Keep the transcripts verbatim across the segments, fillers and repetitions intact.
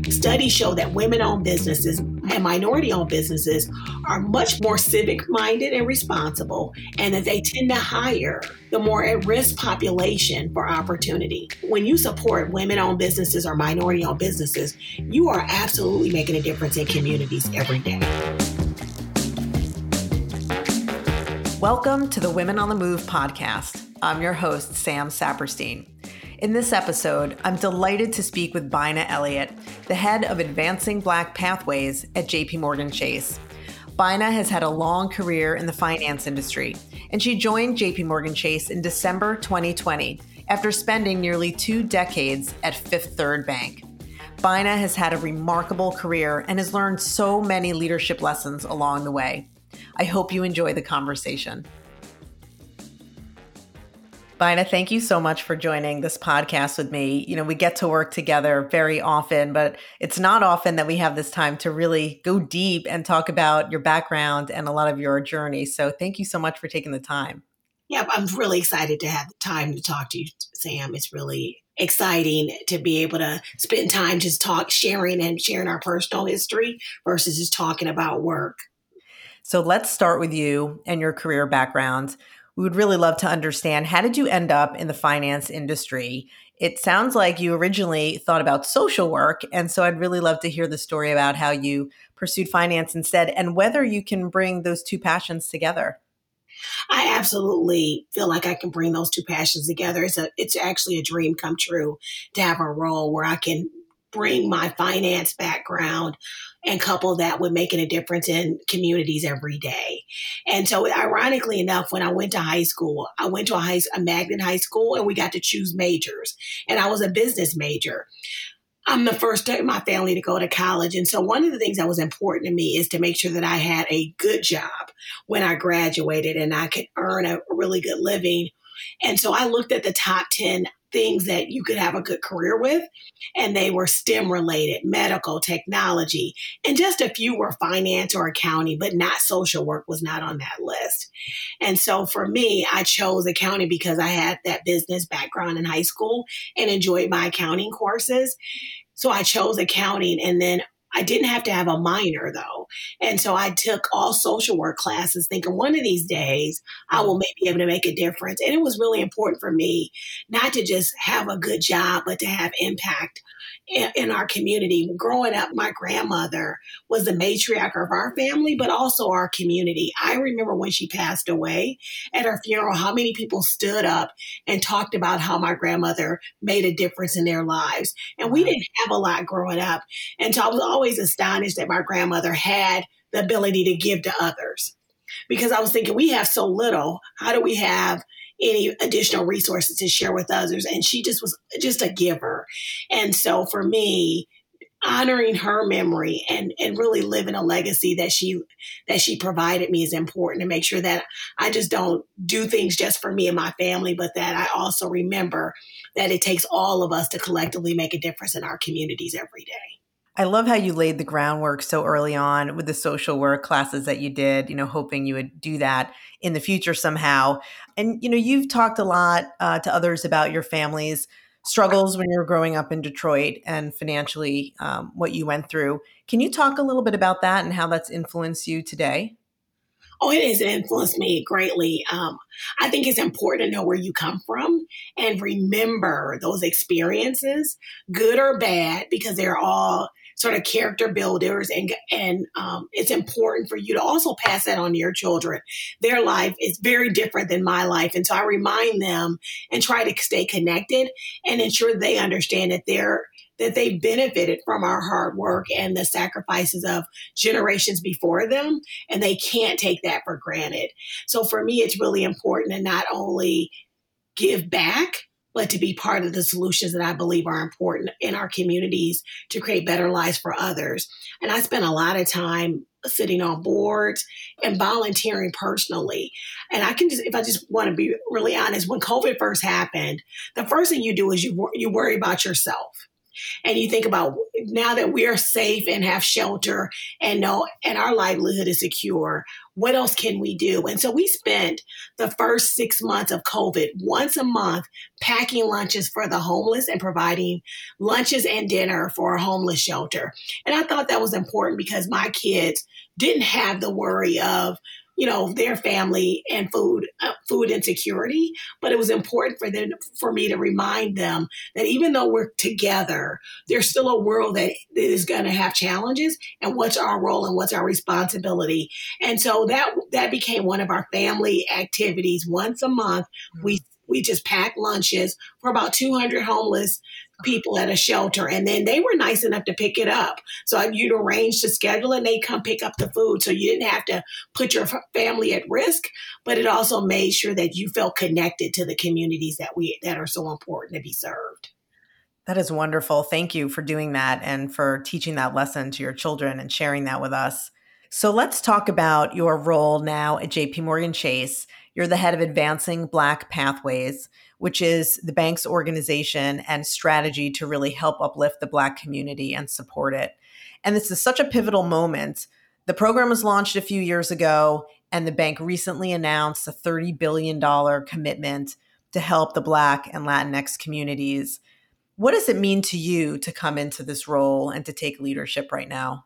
Studies show that women-owned businesses and minority-owned businesses are much more civic-minded and responsible, and that they tend to hire the more at-risk population for opportunity. When you support women-owned businesses or minority-owned businesses, you are absolutely making a difference in communities every day. Welcome to the Women on the Move podcast. I'm your host, Sam Saperstein. In this episode, I'm delighted to speak with Bina Elliott, the head of Advancing Black Pathways at J P Morgan Chase. Bina has had a long career in the finance industry, and she joined J P Morgan Chase in December twenty twenty after spending nearly two decades at Fifth Third Bank. Bina has had a remarkable career and has learned so many leadership lessons along the way. I hope you enjoy the conversation. Bina, thank you so much for joining this podcast with me. You know, we get to work together very often, but it's not often that we have this time to really go deep and talk about your background and a lot of your journey. So thank you so much for taking the time. Yeah, I'm really excited to have the time to talk to you, Sam. It's really exciting to be able to spend time just talk, sharing and sharing our personal history versus just talking about work. So let's start with you and your career background. We would really love to understand, how did you end up in the finance industry? It sounds like you originally thought about social work. And so I'd really love to hear the story about how you pursued finance instead and whether you can bring those two passions together. I absolutely feel like I can bring those two passions together. It's a, it's actually a dream come true to have a role where I can bring my finance background and couple that with making a difference in communities every day. And so ironically enough, when I went to high school, I went to a, high, a magnet high school and we got to choose majors. And I was a business major. I'm the first in my family to go to college. And so one of the things that was important to me is to make sure that I had a good job when I graduated and I could earn a really good living. And so I looked at the top ten things that you could have a good career with, and they were STEM related, medical, technology, and just a few were finance or accounting, but not social work was not on that list. And so for me, I chose accounting because I had that business background in high school and enjoyed my accounting courses. So I chose accounting, and then I didn't have to have a minor though. And so I took all social work classes thinking one of these days I will maybe be able to make a difference. And it was really important for me not to just have a good job, but to have impact in, in our community. Growing up, my grandmother was the matriarch of our family, but also our community. I remember when she passed away at her funeral, how many people stood up and talked about how my grandmother made a difference in their lives. And we didn't have a lot growing up. And so I was always astonished that my grandmother had the ability to give to others, because I was thinking, we have so little. How do we have any additional resources to share with others? And she just was just a giver. And so for me, honoring her memory and, and really living a legacy that she that she provided me is important, to make sure that I just don't do things just for me and my family, but that I also remember that it takes all of us to collectively make a difference in our communities every day. I love how you laid the groundwork so early on with the social work classes that you did, you know, hoping you would do that in the future somehow. And, you know, you've talked a lot uh, to others about your family's struggles when you were growing up in Detroit and financially um, what you went through. Can you talk a little bit about that and how that's influenced you today? Oh, it has influenced me greatly. Um, I think it's important to know where you come from and remember those experiences, good or bad, because they're all sort of character builders, and and um, it's important for you to also pass that on to your children. Their life is very different than my life, and so I remind them and try to stay connected and ensure they understand that they're that they benefited from our hard work and the sacrifices of generations before them, and they can't take that for granted. So for me, it's really important to not only give back, but to be part of the solutions that I believe are important in our communities to create better lives for others. And I spent a lot of time sitting on boards and volunteering personally. And I can just, if I just want to be really honest, when COVID first happened, the first thing you do is you, you worry about yourself. And you think about now that we are safe and have shelter and know and our livelihood is secure, what else can we do? And so we spent the first six months of COVID once a month packing lunches for the homeless and providing lunches and dinner for a homeless shelter. And I thought that was important because my kids didn't have the worry of, you know, their family and food, uh, food insecurity. But it was important for them, for me to remind them that even though we're together, there's still a world that is going to have challenges, and what's our role and what's our responsibility. And so that that became one of our family activities. Once a month, mm-hmm. we we just packed lunches for about two hundred homeless people at a shelter. And then they were nice enough to pick it up. So you'd arrange to schedule and they'd come pick up the food. So you didn't have to put your family at risk, but it also made sure that you felt connected to the communities that we that are so important to be served. That is wonderful. Thank you for doing that and for teaching that lesson to your children and sharing that with us. So let's talk about your role now at J P Morgan Chase. You're the head of Advancing Black Pathways, which is the bank's organization and strategy to really help uplift the Black community and support it. And this is such a pivotal moment. The program was launched a few years ago, and the bank recently announced a thirty billion dollars commitment to help the Black and Latinx communities. What does it mean to you to come into this role and to take leadership right now?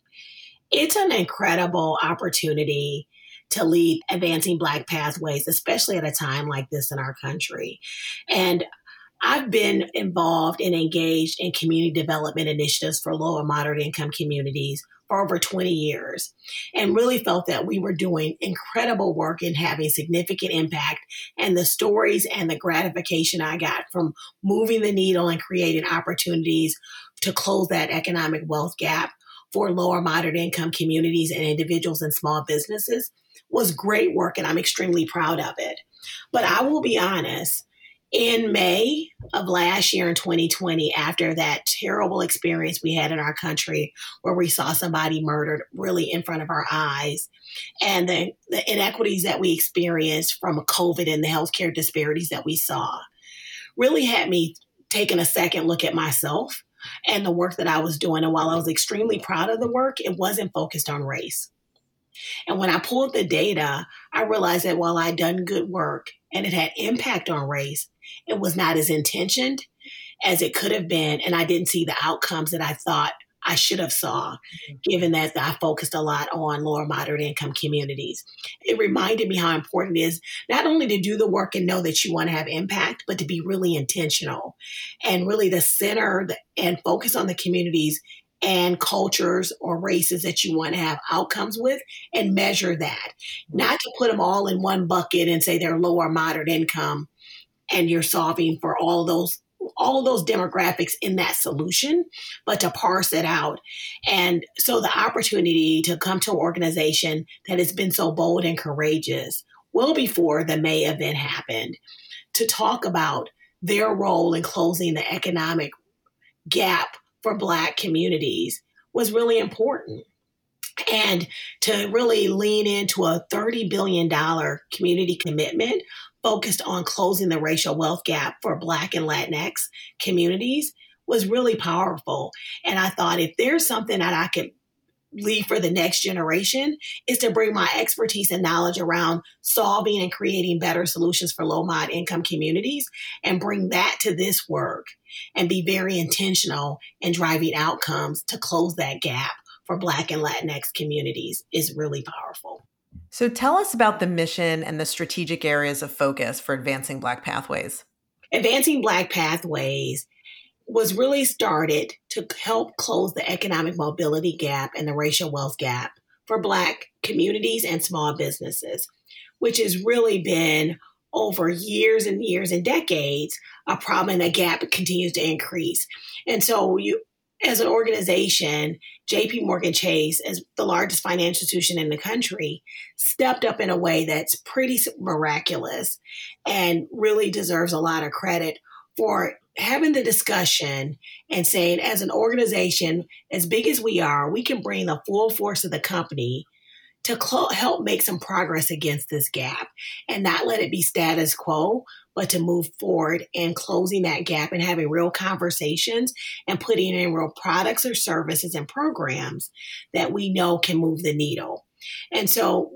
It's an incredible opportunity to lead Advancing Black Pathways, especially at a time like this in our country. And I've been involved and engaged in community development initiatives for low and moderate income communities for over twenty years, and really felt that we were doing incredible work and having significant impact. And the stories and the gratification I got from moving the needle and creating opportunities to close that economic wealth gap for lower moderate income communities and individuals and small businesses was great work, and I'm extremely proud of it. But I will be honest, in May of last year in twenty twenty, after that terrible experience we had in our country where we saw somebody murdered really in front of our eyes, and the, the inequities that we experienced from COVID and the healthcare disparities that we saw, really had me taking a second look at myself and the work that I was doing. And while I was extremely proud of the work, it wasn't focused on race. And when I pulled the data, I realized that while I'd done good work and it had impact on race, it was not as intentioned as it could have been. And I didn't see the outcomes that I thought I should have saw, given that I focused a lot on lower moderate income communities. It reminded me how important it is not only to do the work and know that you want to have impact, but to be really intentional and really to center and focus on the communities and cultures or races that you want to have outcomes with and measure that. Not to put them all in one bucket and say they're low or moderate income and you're solving for all those all of those demographics in that solution, but to parse it out. And so the opportunity to come to an organization that has been so bold and courageous well before the May event happened to talk about their role in closing the economic gap for Black communities was really important. And to really lean into a thirty billion dollars community commitment focused on closing the racial wealth gap for Black and Latinx communities was really powerful. And I thought if there's something that I could leave for the next generation is to bring my expertise and knowledge around solving and creating better solutions for low mod income communities and bring that to this work and be very intentional in driving outcomes to close that gap for Black and Latinx communities is really powerful. So tell us about the mission and the strategic areas of focus for Advancing Black Pathways. Advancing Black Pathways was really started to help close the economic mobility gap and the racial wealth gap for Black communities and small businesses, which has really been over years and years and decades a problem, and the gap continues to increase. And so you, as an organization, J P Morgan Chase, as the largest financial institution in the country, stepped up in a way that's pretty miraculous and really deserves a lot of credit for having the discussion and saying, as an organization, as big as we are, we can bring the full force of the company to cl- help make some progress against this gap and not let it be status quo, but to move forward and closing that gap and having real conversations and putting in real products or services and programs that we know can move the needle. And so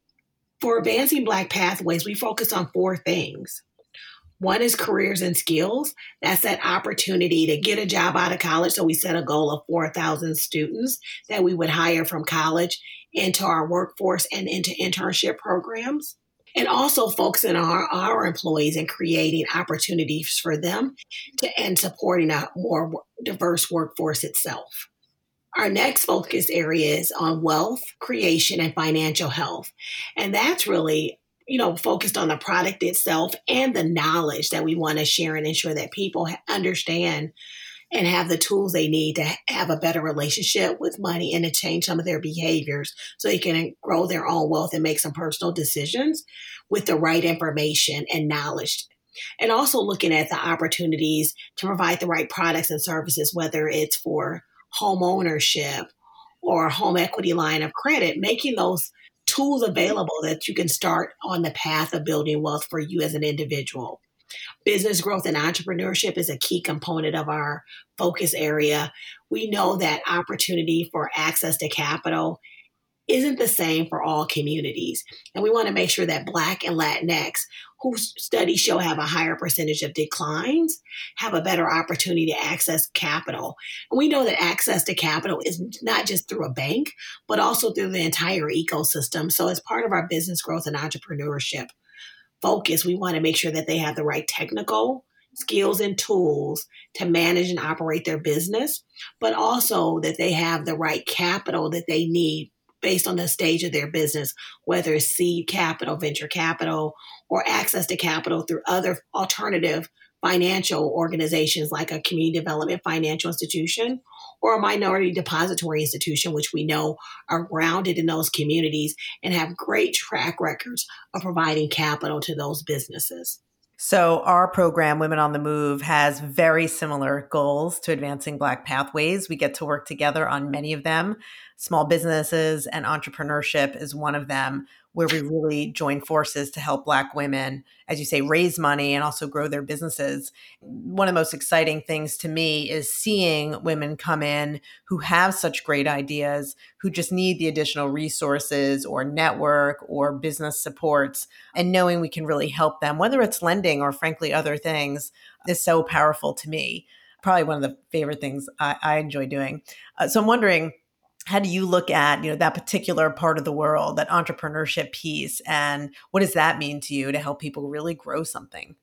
for Advancing Black Pathways, we focus on four things. One is careers and skills. That's that opportunity to get a job out of college. So we set a goal of four thousand students that we would hire from college into our workforce and into internship programs. And also focusing on our, our employees and creating opportunities for them to, and supporting a more diverse workforce itself. Our next focus area is on wealth creation and financial health. And that's really, you know, focused on the product itself and the knowledge that we want to share and ensure that people understand and have the tools they need to have a better relationship with money and to change some of their behaviors so they can grow their own wealth and make some personal decisions with the right information and knowledge. And also looking at the opportunities to provide the right products and services, whether it's for home ownership or a home equity line of credit, making those tools available that you can start on the path of building wealth for you as an individual. Business growth and entrepreneurship is a key component of our focus area. We know that opportunity for access to capital isn't the same for all communities. And we want to make sure that Black and Latinx, who studies show have a higher percentage of declines, have a better opportunity to access capital. And we know that access to capital is not just through a bank, but also through the entire ecosystem. So as part of our business growth and entrepreneurship focus, we want to make sure that they have the right technical skills and tools to manage and operate their business, but also that they have the right capital that they need based on the stage of their business, whether it's seed capital, venture capital, or access to capital through other alternative financial organizations like a community development financial institution or a minority depository institution, which we know are grounded in those communities and have great track records of providing capital to those businesses. So our program, Women on the Move, has very similar goals to Advancing Black Pathways. We get to work together on many of them. Small businesses and entrepreneurship is one of them, where we really join forces to help Black women, as you say, raise money and also grow their businesses. One of the most exciting things to me is seeing women come in who have such great ideas, who just need the additional resources or network or business supports, and knowing we can really help them, whether it's lending or frankly other things, is so powerful to me. Probably one of the favorite things I, I enjoy doing. Uh, so I'm wondering, how do you look at, you know, that particular part of the world, that entrepreneurship piece, and what does that mean to you to help people really grow something?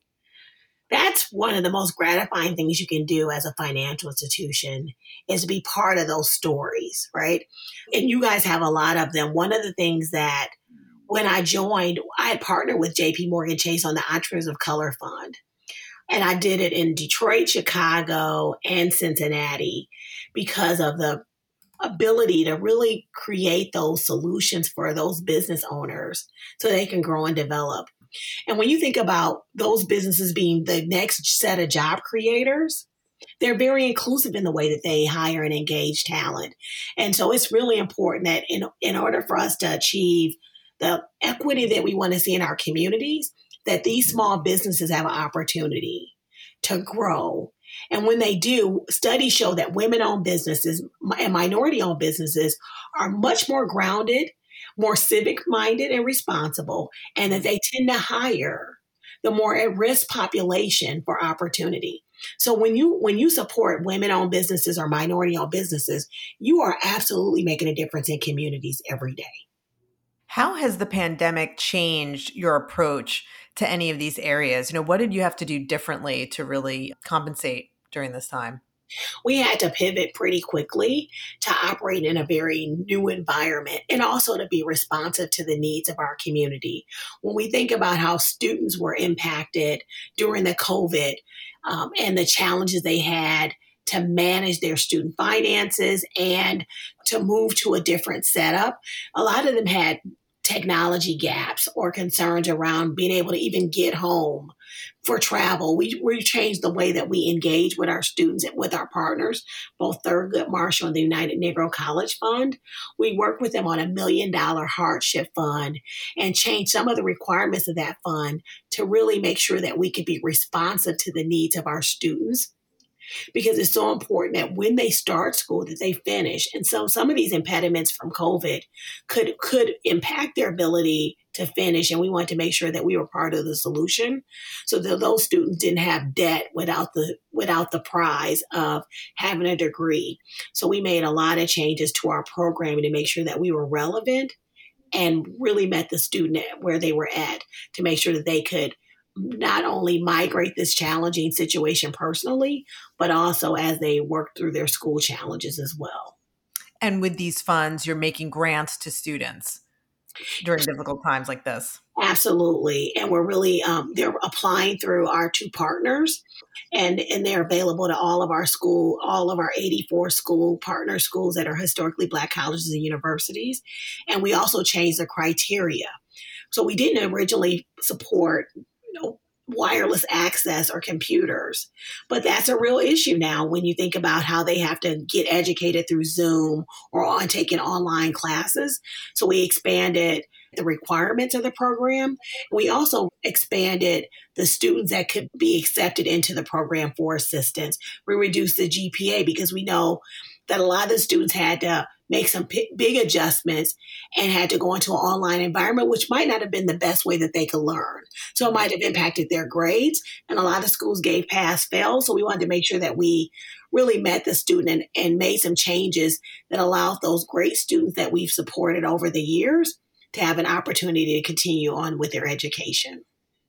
That's one of the most gratifying things you can do as a financial institution is to be part of those stories, right? And you guys have a lot of them. One of the things that when I joined, I had partnered with J P Morgan Chase on the Entrepreneurs of Color Fund. And I did it in Detroit, Chicago, and Cincinnati because of the ability to really create those solutions for those business owners so they can grow and develop. And when you think about those businesses being the next set of job creators, they're very inclusive in the way that they hire and engage talent. And so it's really important that in, in order for us to achieve the equity that we want to see in our communities, that these small businesses have an opportunity to grow. And when they do, studies show that women-owned businesses and minority-owned businesses are much more grounded, more civic-minded and responsible, and that they tend to hire the more at-risk population for opportunity. So when you when you support women-owned businesses or minority-owned businesses, you are absolutely making a difference in communities every day. How has the pandemic changed your approach to any of these areas? You know, what did you have to do differently to really compensate during this time? We had to pivot pretty quickly to operate in a very new environment and also to be responsive to the needs of our community. When we think about how students were impacted during the COVID um, and the challenges they had to manage their student finances and to move to a different setup, a lot of them had technology gaps or concerns around being able to even get home for travel. We, we changed the way that we engage with our students and with our partners, both Thurgood Marshall and the United Negro College Fund. We worked with them on a million dollar hardship fund and changed some of the requirements of that fund to really make sure that we could be responsive to the needs of our students, because it's so important that when they start school that they finish. And so some of these impediments from COVID could could impact their ability to finish. And we wanted to make sure that we were part of the solution so that those students didn't have debt without the without the prize of having a degree. So we made a lot of changes to our programming to make sure that we were relevant and really met the student at where they were at, to make sure that they could not only migrate this challenging situation personally, but also as they work through their school challenges as well. And with these funds, you're making grants to students during difficult times like this. Absolutely. And we're really, um, they're applying through our two partners, and, and they're available to all of our school, all of our eighty-four school partner schools that are historically Black colleges and universities. And we also changed the criteria. So we didn't originally support you know, wireless access or computers. But that's a real issue now when you think about how they have to get educated through Zoom or on taking online classes. So we expanded the requirements of the program. We also expanded the students that could be accepted into the program for assistance. We reduced the G P A because we know that a lot of the students had to make some p- big adjustments and had to go into an online environment, which might not have been the best way that they could learn. So it might have impacted their grades, and a lot of schools gave pass fail. So we wanted to make sure that we really met the student and, and made some changes that allowed those great students that we've supported over the years to have an opportunity to continue on with their education.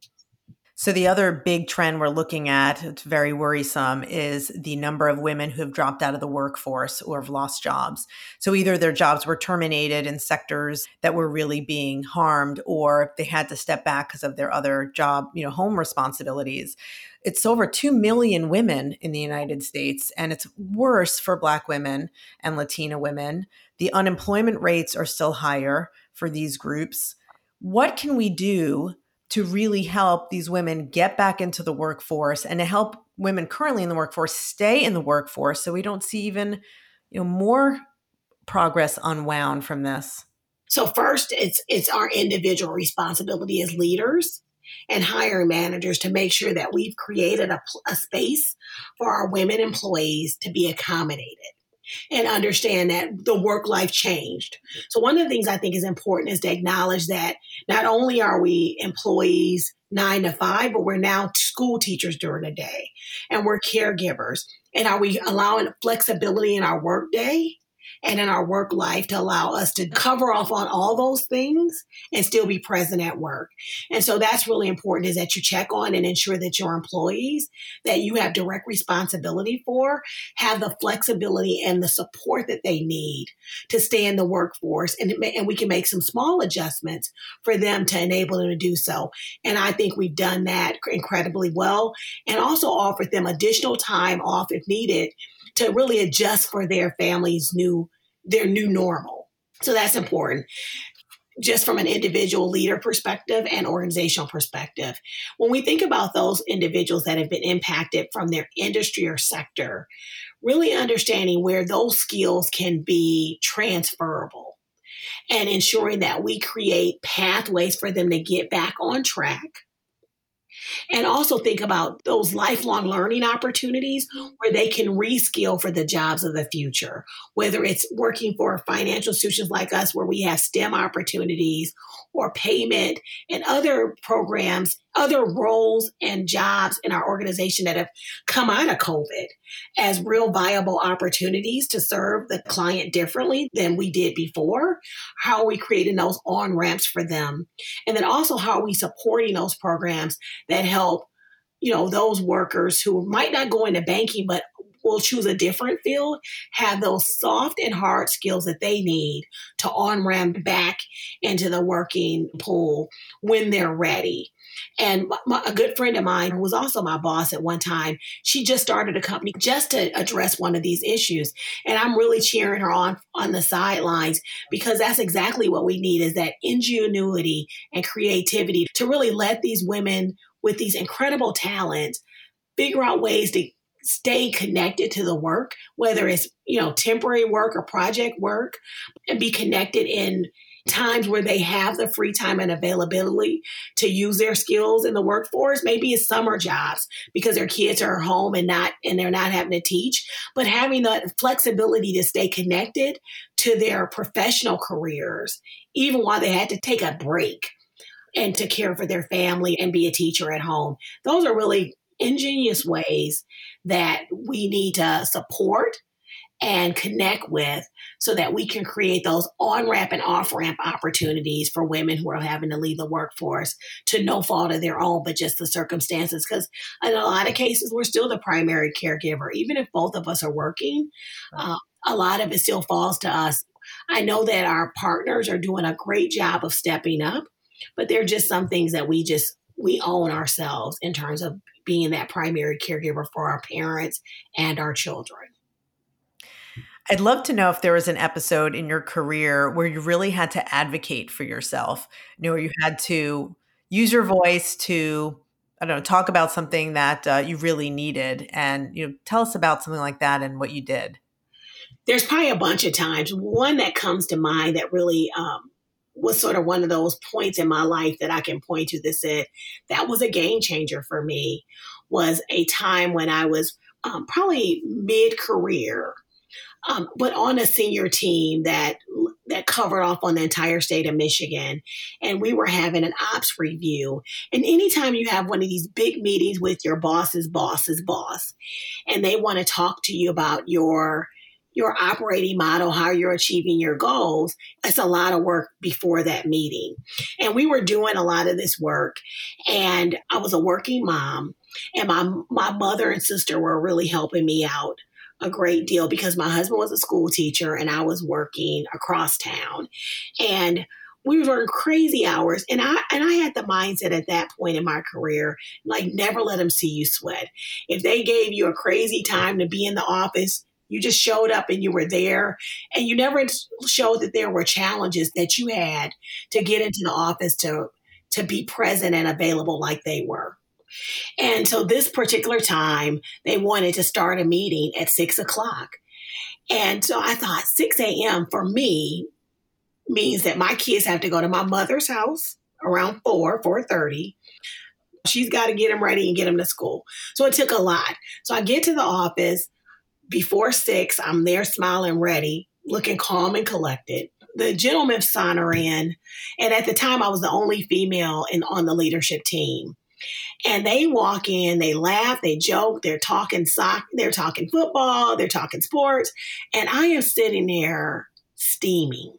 So the other big trend we're looking at, it's very worrisome, is the number of women who have dropped out of the workforce or have lost jobs. So either their jobs were terminated in sectors that were really being harmed, or they had to step back because of their other job, you know, home responsibilities. It's over two million women in the United States, and it's worse for Black women and Latina women. The unemployment rates are still higher for these groups. What can we do to really help these women get back into the workforce and to help women currently in the workforce stay in the workforce so we don't see even, you know, more progress unwound from this? So first, it's it's our individual responsibility as leaders and hiring managers to make sure that we've created a, a space for our women employees to be accommodated and understand that the work life changed. So one of the things I think is important is to acknowledge that not only are we employees nine to five, but we're now school teachers during the day, and we're caregivers. And are we allowing flexibility in our work day and in our work life to allow us to cover off on all those things and still be present at work? And so that's really important, is that you check on and ensure that your employees that you have direct responsibility for have the flexibility and the support that they need to stay in the workforce. And, it may, and we can make some small adjustments for them to enable them to do so. And I think we've done that incredibly well, and also offered them additional time off if needed to really adjust for their family's new, their new normal. So that's important, just from an individual leader perspective and organizational perspective. When we think about those individuals that have been impacted from their industry or sector, really understanding where those skills can be transferable and ensuring that we create pathways for them to get back on track. And also think about those lifelong learning opportunities where they can reskill for the jobs of the future, whether it's working for financial institutions like us where we have STEM opportunities, or payment and other programs, other roles and jobs in our organization that have come out of COVID as real viable opportunities to serve the client differently than we did before. How are we creating those on-ramps for them? And then also, how are we supporting those programs that help, you know, those workers who might not go into banking, but will choose a different field, have those soft and hard skills that they need to on-ramp back into the working pool when they're ready. And my, my, a good friend of mine, who was also my boss at one time, she just started a company just to address one of these issues. And I'm really cheering her on on the sidelines, because that's exactly what we need, is that ingenuity and creativity to really let these women with these incredible talents, figure out ways to stay connected to the work, whether it's, you know, temporary work or project work, and be connected in times where they have the free time and availability to use their skills in the workforce. Maybe it's summer jobs because their kids are home and not, and they're not having to teach, but having the flexibility to stay connected to their professional careers, even while they had to take a break and to care for their family and be a teacher at home. Those are really ingenious ways that we need to support and connect with so that we can create those on-ramp and off-ramp opportunities for women who are having to leave the workforce to no fault of their own, but just the circumstances. Because in a lot of cases, we're still the primary caregiver. Even if both of us are working, uh, a lot of it still falls to us. I know that our partners are doing a great job of stepping up, but there are just some things that we just, we own ourselves in terms of being that primary caregiver for our parents and our children. I'd love to know if there was an episode in your career where you really had to advocate for yourself, you know, where you had to use your voice to, I don't know, talk about something that uh, you really needed, and, you know, tell us about something like that and what you did. There's probably a bunch of times. One that comes to mind that really um, was sort of one of those points in my life that I can point to that said that was a game changer for me, was a time when I was um, probably mid-career, Um, but on a senior team that that covered off on the entire state of Michigan. And we were having an ops review. And anytime you have one of these big meetings with your boss's boss's boss, and they want to talk to you about your your operating model, how you're achieving your goals, it's a lot of work before that meeting. And we were doing a lot of this work. And I was a working mom, and my my mother and sister were really helping me out a great deal because my husband was a school teacher and I was working across town, and we were working crazy hours. And I, and I had the mindset at that point in my career, like, never let them see you sweat. If they gave you a crazy time to be in the office, you just showed up and you were there, and you never showed that there were challenges that you had to get into the office to, to be present and available like they were. And so this particular time, they wanted to start a meeting at six o'clock. And so I thought six a.m. for me means that my kids have to go to my mother's house around four, four thirty. She's got to get them ready and get them to school. So it took a lot. So I get to the office before six. I'm there smiling, ready, looking calm and collected. The gentlemen saunter in. And at the time, I was the only female in, on the leadership team. And they walk in, they laugh, they joke, they're talking soccer, they're talking football, they're talking sports. And I am sitting there steaming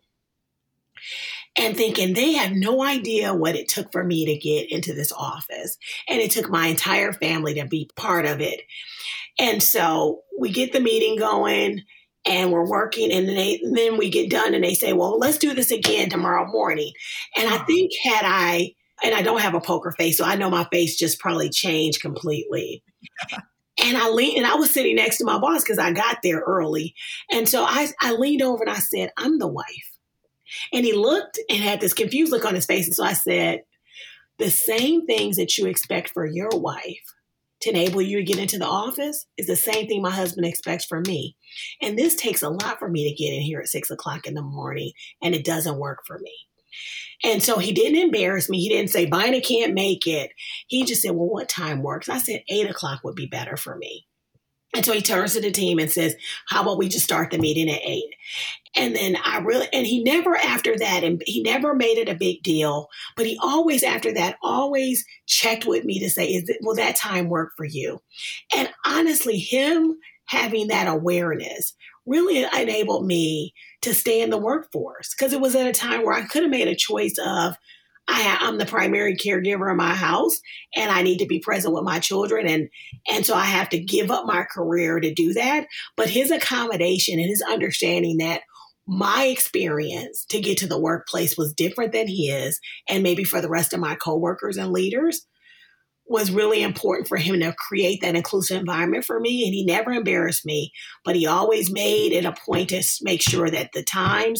and thinking they have no idea what it took for me to get into this office. And it took my entire family to be part of it. And so we get the meeting going and we're working, and then, they, and then we get done and they say, well, let's do this again tomorrow morning. And I think had I And I don't have a poker face, so I know my face just probably changed completely. And I leaned, and I was sitting next to my boss because I got there early. And so I, I leaned over and I said, I'm the wife. And he looked and had this confused look on his face. And so I said, the same things that you expect for your wife to enable you to get into the office is the same thing my husband expects for me. And this takes a lot for me to get in here at six o'clock in the morning, and it doesn't work for me. And so he didn't embarrass me. He didn't say, Bina can't make it. He just said, well, what time works? I said, eight o'clock would be better for me. And so he turns to the team and says, how about we just start the meeting at eight? And then I really, and he never after that, and he never made it a big deal, but he always after that, always checked with me to say, is it, will that time work for you? And honestly, him having that awareness really enabled me to stay in the workforce, because it was at a time where I could have made a choice of, I, I'm the primary caregiver in my house and I need to be present with my children. And, and so I have to give up my career to do that. But his accommodation and his understanding that my experience to get to the workplace was different than his, and maybe for the rest of my coworkers and leaders, was really important for him to create that inclusive environment for me. And he never embarrassed me, but he always made it a point to make sure that the times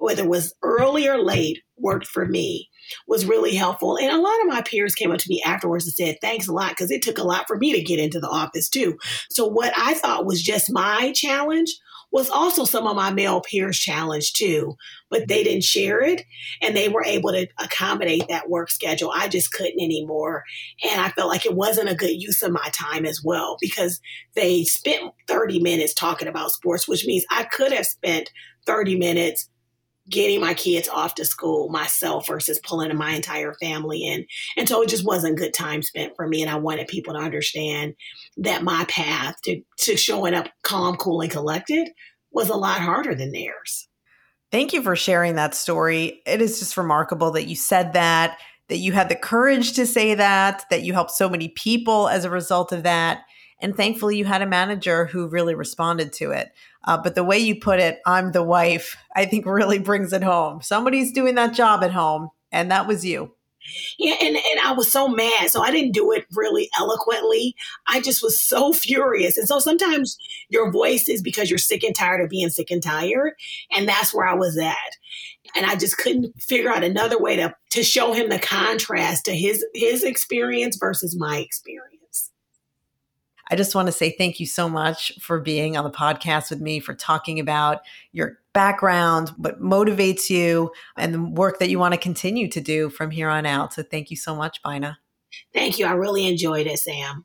whether it was early or late, worked for me, was really helpful. And a lot of my peers came up to me afterwards and said, thanks a lot, because it took a lot for me to get into the office too. So what I thought was just my challenge was also some of my male peers' challenge too, but they didn't share it and they were able to accommodate that work schedule. I just couldn't anymore. And I felt like it wasn't a good use of my time as well, because they spent thirty minutes talking about sports, which means I could have spent thirty minutes getting my kids off to school myself versus pulling my entire family in. And so it just wasn't good time spent for me. And I wanted people to understand that my path to, to showing up calm, cool, and collected was a lot harder than theirs. Thank you for sharing that story. It is just remarkable that you said that, that you had the courage to say that, that you helped so many people as a result of that. And thankfully, you had a manager who really responded to it. Uh, but the way you put it, I'm the wife, I think really brings it home. Somebody's doing that job at home, and that was you. Yeah, and, and I was so mad. So I didn't do it really eloquently. I just was so furious. And so sometimes your voice is because you're sick and tired of being sick and tired. And that's where I was at. And I just couldn't figure out another way to, to show him the contrast to his, his experience versus my experience. I just want to say thank you so much for being on the podcast with me, for talking about your background, what motivates you, and the work that you want to continue to do from here on out. So thank you so much, Bina. Thank you. I really enjoyed it, Sam.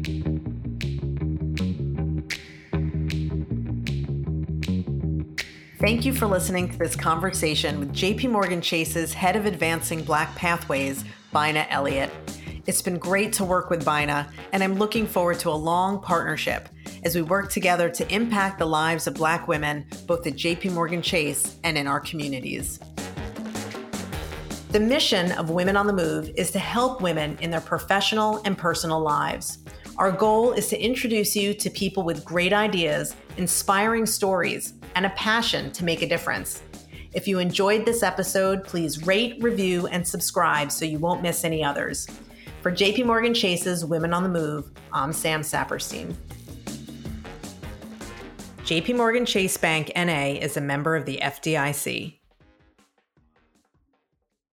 Thank you for listening to this conversation with J P Morgan Chase's Head of Advancing Black Pathways, Bina Elliott. It's been great to work with Bina, and I'm looking forward to a long partnership as we work together to impact the lives of Black women, both at J P Morgan Chase and in our communities. The mission of Women on the Move is to help women in their professional and personal lives. Our goal is to introduce you to people with great ideas, inspiring stories, and a passion to make a difference. If you enjoyed this episode, please rate, review, and subscribe so you won't miss any others. For J P Morgan Chase's Women on the Move, I'm Sam Saperstein. J P Morgan Chase Bank N A is a member of the F D I C.